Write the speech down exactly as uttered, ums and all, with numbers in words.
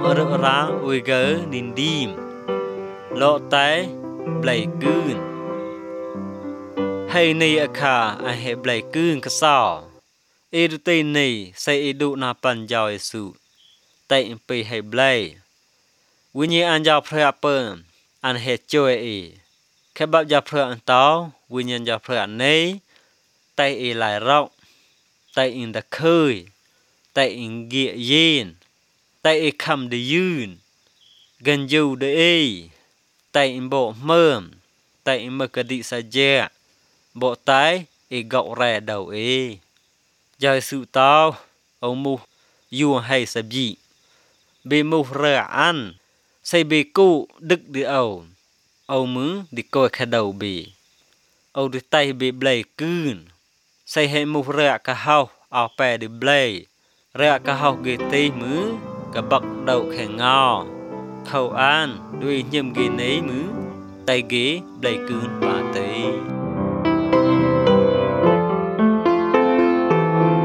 rỡ ra ui gỡ nín đìm lộ tay blei cươn hay ni a khả a hệ blei cươn ka sao e du tây ni say e du na pan giao e su tay pe hay bleiวิญญาณยาพระเปิมอันเหตุช่วยเอแค่บับยาพระอันเต้าวิญญาณยาพระอันนี้ไตเอหลายรอกไตอินตะเคยไตอินเกียเย็นไตเอคำได้ยืนกันอยู่ได้เอไตอินโบเมื่อมไตอินเมื่อกระดิสะเจโบไตเอเกาแร่เดาเอยาสุเต้าเอามูยูให้สบีเบมูเรืออันใส่เบกูดึกดีเอาเอามือดิโกยแค่เดาเบเอาดิไตเบเบลกืนใส่ให้มูเรือกะเฮาเอาแปดิเบลเรือกะเฮาเกตีมือกะบักเดาแข่งงอเข้าอ่านด้วยยิมเกนี้มือไตเกเบลกืนปาเต